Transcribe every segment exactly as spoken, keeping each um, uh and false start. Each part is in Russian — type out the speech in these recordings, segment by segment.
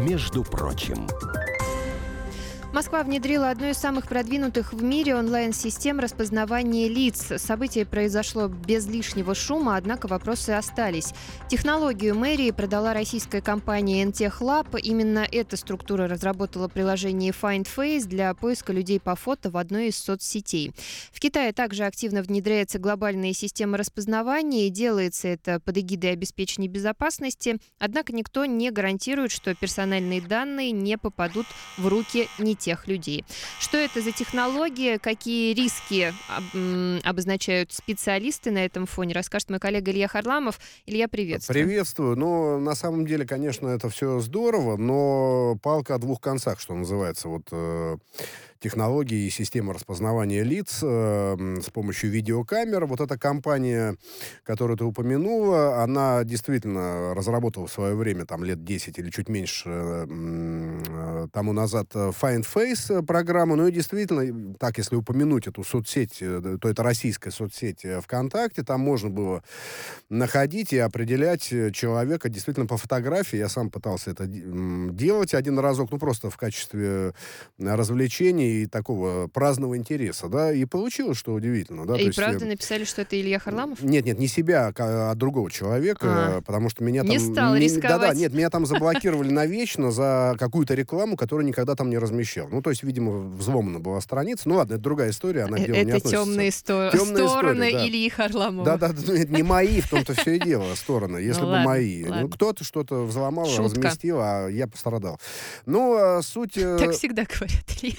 между прочим. Москва внедрила одну из самых продвинутых в мире онлайн-систем распознавания лиц. Событие произошло без лишнего шума, однако вопросы остались. Технологию мэрии продала российская компания Entech Lab. Именно эта структура разработала приложение Find Face для поиска людей по фото в одной из соцсетей. В Китае также активно внедряется глобальная система распознавания, и делается это под эгидой обеспечения безопасности. Однако никто не гарантирует, что персональные данные не попадут в руки не тех людей. Что это за технология, какие риски обозначают специалисты на этом фоне, расскажет мой коллега Илья Харламов. Илья, приветствую. Приветствую. Ну, на самом деле, конечно, это все здорово, но палка о двух концах, что называется. Вот э, технологии и система распознавания лиц э, с помощью видеокамер. Вот эта компания, которую ты упомянула, она действительно разработала в свое время, там, лет десять или чуть меньше э, э, тому назад Find Face программу. Ну и действительно, так, если упомянуть эту соцсеть, то это российская соцсеть ВКонтакте, там можно было находить и определять человека действительно по фотографии. Я сам пытался это делать один разок, ну просто в качестве развлечения и такого праздного интереса, да, и получилось, что удивительно, да. И то правда есть, написали, что это Илья Харламов? Нет, нет, не себя, а, а другого человека, А, потому что меня там... не стал ми- рисковать. Да-да, нет, меня там заблокировали навечно за какую-то рекламу, которую никогда там не размещал. Ну, то есть, видимо, взломана была страница. Ну, ладно, это другая история, она к делу не Это относится. темные, сто... Темная стороны история, да. Ильи Харламова. Да-да, ну, это не мои, в том-то все и дело, стороны, если Ну бы ладно, мои. ладно. Ну, кто-то что-то взломал, Шутка. разместил, а я пострадал. Ну, а суть... э, Так всегда говорят, Илья.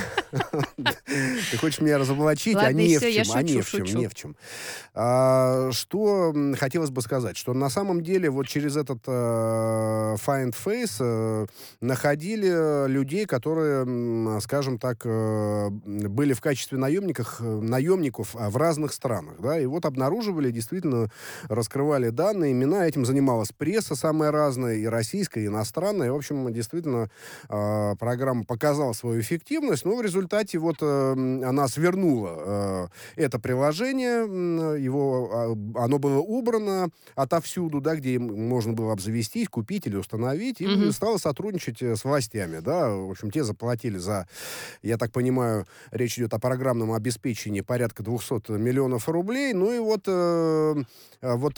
Ты хочешь меня разоблачить, а Ладно, не и в всё, я чем, а не шучу, в чем, шучу. не в чем. А, что м, хотелось бы сказать, что на самом деле вот через этот э, Find Face э, находили людей, которые, м, скажем так, э, были в качестве наемников, наемников а, в разных странах, да, и вот обнаруживали, действительно раскрывали данные, имена, этим занималась пресса самая разная, и российская, и иностранная, и, в общем, действительно э, программа показала свою эффективность, но в результате вот э, она свернула э, это приложение, м, его, э, оно было убрано отовсюду, да, где им можно было обзавестись, купить или установить, и Мгм. стало сотрудничать э, с властями, да, в общем, те заплатили за, я так понимаю, речь идет о программном обеспечении порядка двухсот миллионов рублей, ну и вот, э, э, вот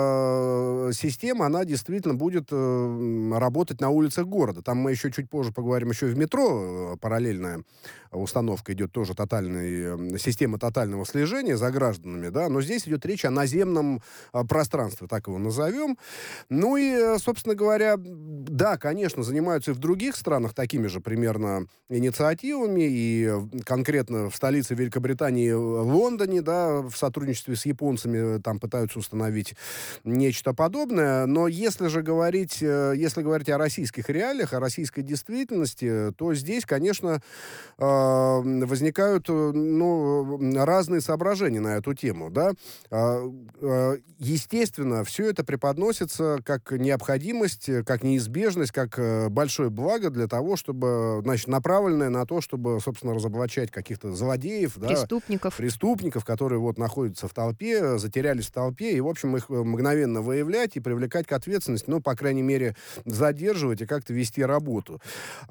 эта система, она действительно будет э, работать на улицах города, там мы еще чуть позже поговорим, еще и в метро э, параллельная установка идет тоже тотальной, э, система тотального слежения за гражданами, да, но здесь идет речь о наземном э, пространстве, так его назовем. Ну и, э, собственно говоря, да, конечно, занимаются и в других странах такими же примерно инициативами, и э, конкретно в столице Великобритании, в Лондоне, да, в сотрудничестве с японцами там пытаются установить нечто подобное, но если же говорить, э, если говорить о российских реалиях, о российской действительности, то здесь, конечно, э, возникают, э, ну, разные соображения на эту тему, да. Э, э, естественно, все это преподносится как необходимость, э, как неизбежность, как э, большое благо для того, чтобы, значит, направленное на то, чтобы, собственно, разоблачать каких-то злодеев, да, Преступников. преступников, которые вот находятся в толпе, затерялись в толпе, и, в общем, их э, мгновенно выявлять и привлекать к ответственности, ну, по крайней мере, задерживать и как-то вести работу.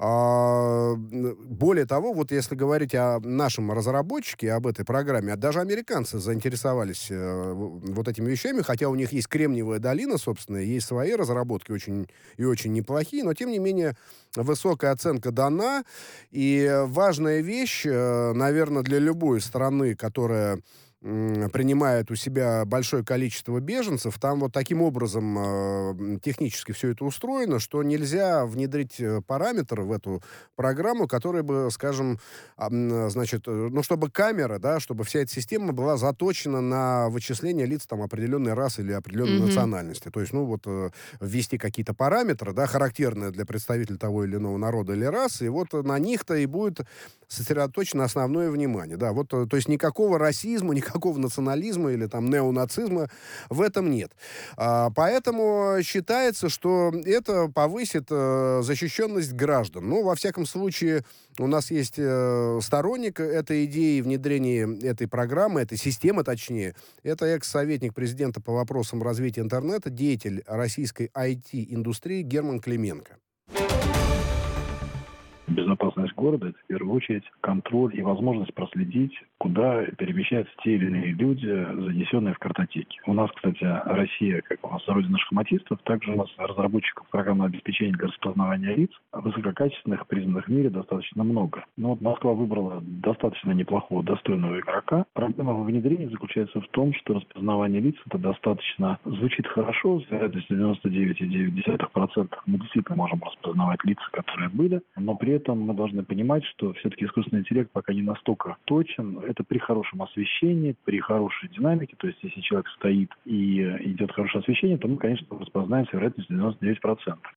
А, более того, вот если говорить о нашем разработчике, об этой программе, а даже американцы заинтересовались э, вот этими вещами, хотя у них есть Кремниевая долина, собственно, есть свои разработки очень и очень неплохие, но, тем не менее, высокая оценка дана, и важная вещь, э, наверное, для любой страны, которая м, принимает у себя большое количество беженцев, там вот таким образом э, технически все это устроено, что нельзя внедрить э, параметр в эту программу, который бы, скажем, а, м, значит, э, ну, чтобы камера, да, чтобы вся эта система была заточена на вычисление лиц там определенной расы или определенной Мгм. национальности. То есть, ну, вот э, ввести какие-то параметры, да, характерные для представителей того или иного народа или расы, и вот на них-то и будет сосредоточено основное внимание. Да, вот, э, то есть никакого расизма, никакого национализма или там неонацизма в этом нет. А, поэтому считается, что это повысит э, защищенность граждан. Ну, во всяком случае, у нас есть э, сторонник этой идеи внедрения этой программы, этой системы, точнее. Это экс-советник президента по вопросам развития интернета, деятель российской ай ти-индустрии Герман Клименко. Безопасность города – это в первую очередь контроль и возможность проследить, куда перемещаются те или иные люди, занесенные в картотеки. У нас, кстати, Россия, как у нас родина шахматистов, также у нас разработчиков программного обеспечения для распознавания лиц высококачественных, признанных в мире достаточно много. Но вот Москва выбрала достаточно неплохого, достойного игрока. Проблема во внедрении заключается в том, что распознавание лиц – это достаточно звучит хорошо, с вероятностью девяносто девять целых девять десятых процента мы действительно можем распознавать лица, которые были, но при этом мы должны понимать, что все-таки искусственный интеллект пока не настолько точен. Это при хорошем освещении, при хорошей динамике, то есть если человек стоит и идет хорошее освещение, то мы, конечно, распознаем с вероятностью девяносто девять процентов.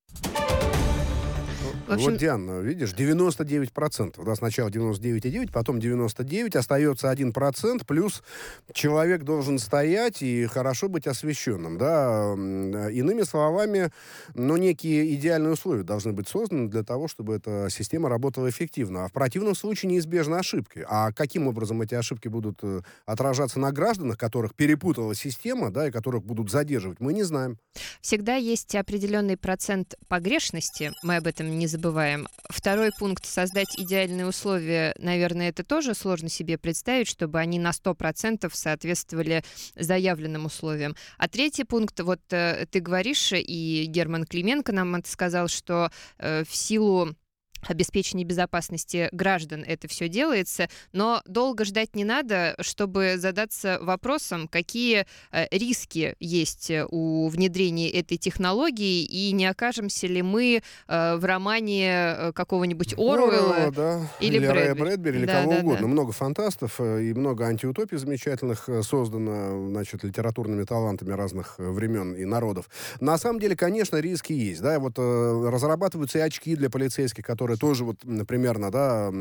В общем... Вот, Диана, видишь, девяносто девять процентов. Да, сначала девяносто девять целых девять десятых, потом девяносто девять, остается один процент, плюс человек должен стоять и хорошо быть освещенным. Да? Иными словами, ну, некие идеальные условия должны быть созданы для того, чтобы эта система работала эффективно. А в противном случае неизбежны ошибки. А каким образом эти ошибки будут отражаться на гражданах, которых перепутала система, да, и которых будут задерживать, мы не знаем. Всегда есть определенный процент погрешности, мы об этом не забываем. Второй пункт — создать идеальные условия. Наверное, это тоже сложно себе представить, чтобы они на сто процентов соответствовали заявленным условиям. А третий пункт, вот э, ты говоришь, и Герман Клименко нам это сказал, что э, в силу обеспечения безопасности граждан это все делается, но долго ждать не надо, чтобы задаться вопросом, какие э, риски есть у внедрения этой технологии, и не окажемся ли мы э, в романе какого-нибудь Оруэлла да. или, или Брэдбери. Рэя Брэдбери, или да, кого да, угодно. Да. Много фантастов и много антиутопий замечательных создано, значит, литературными талантами разных времен и народов. На самом деле, конечно, риски есть. Да? Вот э, разрабатываются и очки для полицейских, которые тоже вот примерно, да,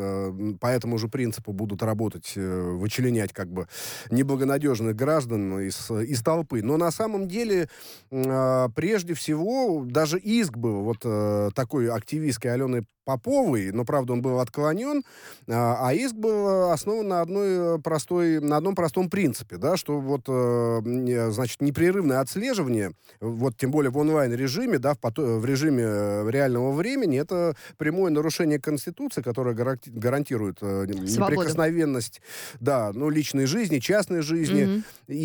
по этому же принципу будут работать, вычленять как бы неблагонадежных граждан из, из толпы. Но на самом деле, прежде всего, даже иск был вот такой активистской Алены Поповой, но, правда, он был отклонен, а иск был основан на одной простой, на одном простом принципе, да, что вот, значит, непрерывное отслеживание, вот тем более в онлайн-режиме, да, в, в режиме реального времени, это прямое нарушение Конституции, которое гарантирует неприкосновенность, да, ну, личной жизни, частной жизни, mm-hmm.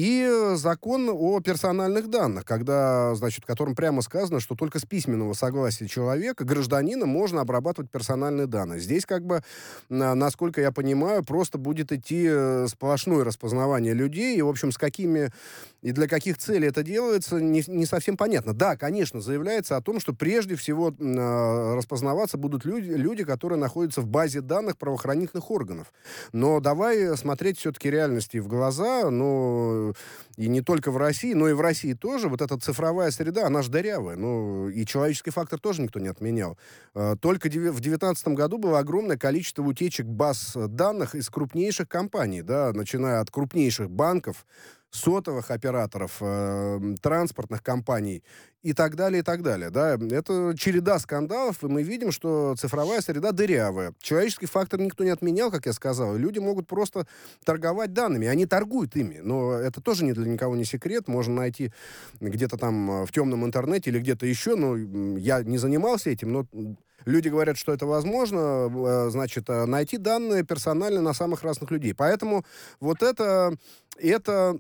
и закон о персональных данных, когда, значит, в котором прямо сказано, что только с письменного согласия человека, гражданина, можно обрабатывать персональные данные. Здесь, как бы, насколько я понимаю, просто будет идти сплошное распознавание людей, и, в общем, с какими и для каких целей это делается, не, не совсем понятно. Да, конечно, заявляется о том, что прежде всего э, распознаваться будут люди, люди, которые находятся в базе данных правоохранительных органов. Но давай смотреть все-таки реальности в глаза, но и не только в России, но и в России тоже. Вот эта цифровая среда, она же дырявая. Ну, и человеческий фактор тоже никто не отменял. Только в две тысячи девятнадцатом году было огромное количество утечек баз данных из крупнейших компаний, да, начиная от крупнейших банков, сотовых операторов, э, транспортных компаний и так далее, и так далее. Да. Это череда скандалов, и мы видим, что цифровая среда дырявая. Человеческий фактор никто не отменял, как я сказал, и люди могут просто торговать данными. Они торгуют ими, но это тоже не для никого не секрет. Можно найти где-то там в темном интернете или где-то еще, но я не занимался этим, но люди говорят, что это возможно, значит, найти данные персонально на самых разных людей. Поэтому вот это, это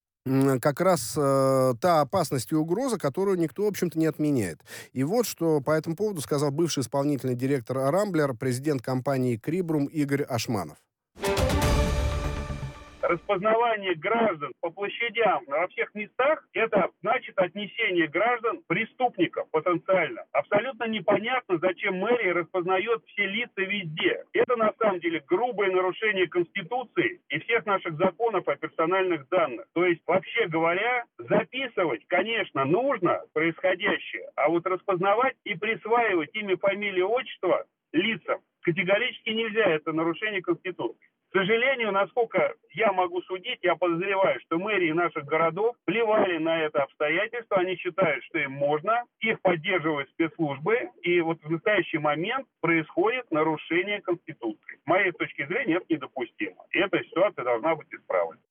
как раз э, та опасность и угроза, которую никто, в общем-то, не отменяет. И вот что по этому поводу сказал бывший исполнительный директор Рамблер, президент компании Крибрум Игорь Ашманов. Распознавание граждан по площадям во всех местах – это значит отнесение граждан преступников потенциально. Абсолютно непонятно, зачем мэрия распознает все лица везде. Это на самом деле грубое нарушение Конституции и всех наших законов о персональных данных. То есть, вообще говоря, записывать, конечно, нужно происходящее, а вот распознавать и присваивать имя, фамилию, отчество лицам категорически нельзя. Это нарушение Конституции. К сожалению, насколько я могу судить, я подозреваю, что мэрии наших городов плевали на это обстоятельство. Они считают, что им можно, их поддерживают спецслужбы, и вот в настоящий момент происходит нарушение Конституции. С моей точки зрения, это недопустимо. И И эта ситуация должна быть исправлена.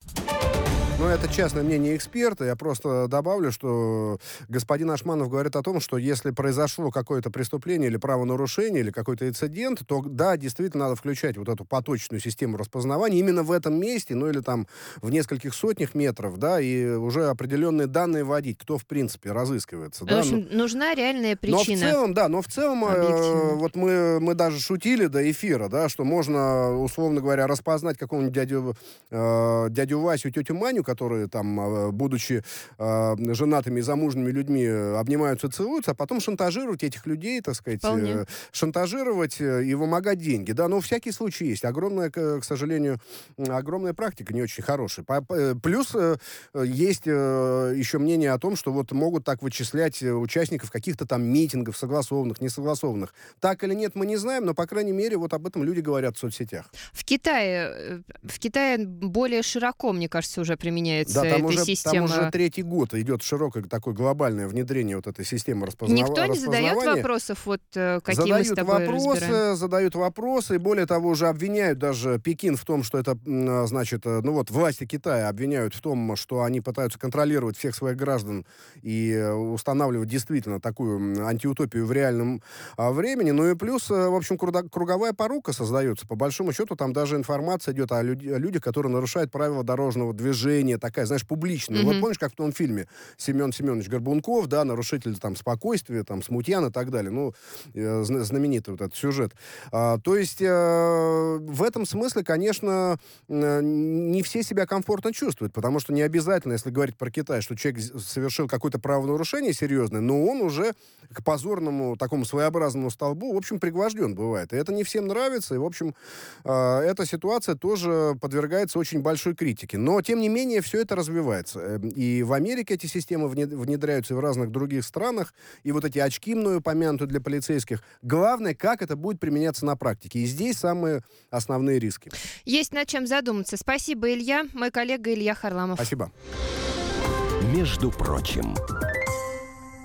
Ну, это частное мнение эксперта. Я просто добавлю, что господин Ашманов говорит о том, что если произошло какое-то преступление или правонарушение, или какой-то инцидент, то, да, действительно надо включать вот эту поточную систему распознавания именно в этом месте, ну, или там в нескольких сотнях метров, да, и уже определенные данные вводить, кто, в принципе, разыскивается. Да? В общем, ну, нужна реальная причина. Но в целом, да, но в целом, э, вот мы, мы даже шутили до эфира, да, что можно, условно говоря, распознать какого-нибудь дядю, э, дядю Васю, тетю Маню, которые там, будучи э, женатыми и замужними людьми, обнимаются, целуются, а потом шантажировать этих людей, так сказать, э, шантажировать и вымогать деньги. Да, но всякий случай есть. Огромная, к, к сожалению, огромная практика, не очень хорошая. Плюс э, есть э, еще мнение о том, что вот могут так вычислять участников каких-то там митингов, согласованных, несогласованных. Так или нет, мы не знаем, но, по крайней мере, вот об этом люди говорят в соцсетях. В Китае, в Китае более широко, мне кажется, уже применяется да, там эта уже, система. Там уже третий год идет широкое такое глобальное внедрение вот этой системы распознавания. Никто не задает вопросов, вот какие задают мы с тобой вопросы, разбираем? Задают вопросы, и более того, уже обвиняют даже Пекин в том, что это, значит, ну вот власти Китая обвиняют в том, что они пытаются контролировать всех своих граждан и устанавливать действительно такую антиутопию в реальном а, времени. Ну и плюс, в общем, круговая порука создается. По большому счету, там даже информация идет о, люд- о людях, которые нарушают правила дорожного движения, такая, знаешь, публичная. Mm-hmm. Вот помнишь, как в том фильме Семен Семенович Горбунков, да, нарушитель там спокойствия, там, смутьян и так далее. Ну, э, знаменитый вот этот сюжет. А, то есть э, в этом смысле, конечно, э, не все себя комфортно чувствуют, потому что не обязательно, если говорить про Китай, что человек совершил какое-то правонарушение серьезное, но он уже к позорному, такому своеобразному столбу, в общем, пригвожден бывает. И это не всем нравится, и, в общем, э, эта ситуация тоже подвергается очень большой критике. Но, тем не менее, все это развивается. И в Америке эти системы внедряются, и в разных других странах. И вот эти очки мною упомянутые для полицейских. Главное, как это будет применяться на практике. И здесь самые основные риски. Есть над чем задуматься. Спасибо, Илья. Мой коллега Илья Харламов. Спасибо. Между прочим.